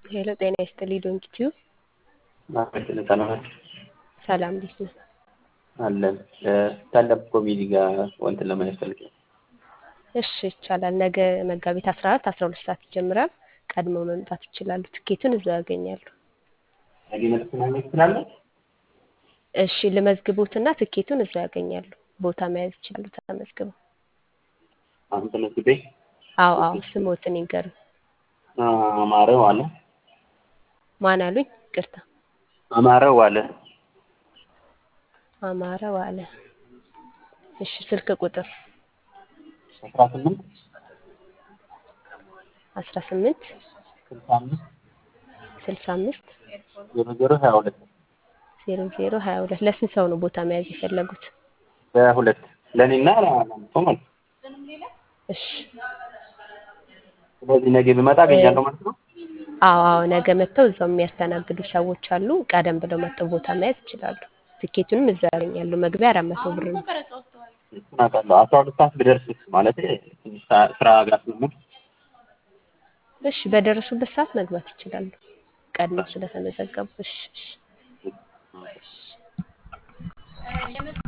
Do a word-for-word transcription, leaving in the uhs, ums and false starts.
ሄሎ ጤና ይስጥልኝ ዶንኪቲዩ ማለት ሰላም ሰላም እንዴት ነህ? አለን ስታንዳፕ ኮሜዲ ጋር ወንትን ለማየት ፈልጌ ነው። እሺ ይቻላል። ነገ መጋቢት አስራ አራት አስራ ሁለት ሰዓት ይጀምራል። ቀድሞ መምጣት ይችላሉ። ትኬቱን እዛው ያገኛሉ። ነገ መጥቶ ማግኘት ትችላለህ? እሺ ልመዝግቦትና ትኬቱን እዛው ያገኛሉ። ቦታ መያዝ ይችላሉ ተመዝግበው። አሁን ተመዝግቤ አዎ አዎ ስሞትን ይንገሩ። አማረው አለ ማን አሉኝ? ይቅርታ አማረው አለ አማረው አለ። እሺ ስልክ ቁጥር አስራ ስምንት አስራ ስምንት ስልሳ አምስት ስልሳ አምስት ዜሮ ዜሮ ሀያ ሁለት ዜሮ ዜሮ ሀያ ሁለት ለስንት ሰው ነው ቦታ መያዝ የፈለጉት? በሁለት ለኔና ለአንተ ማለት ነው። እሺ ስለዚህ ነገ ብመጣ አገኛለሁ ማለት ነው። አዎ አዎ ነገ መጥተው እዛው የሚያስተናግዱ ሰዎች አሉ። ቀደም ብለው መጥተው ቦታ መያዝ ይችላሉ። ትኬቱንም እዛው ያገኛሉ። መግቢያ አራት መቶ ብር ነው። እሱን አውቃለሁ። አስራ ሁለት ሰዓት ብደርስስ ማለት ትንሽ ስራ ጋር ስለምል እሺ በደረሱበት ሰዓት መግባት ይችላሉ። ቀድሞ ስለተመዘገቡ። እሺ እሺ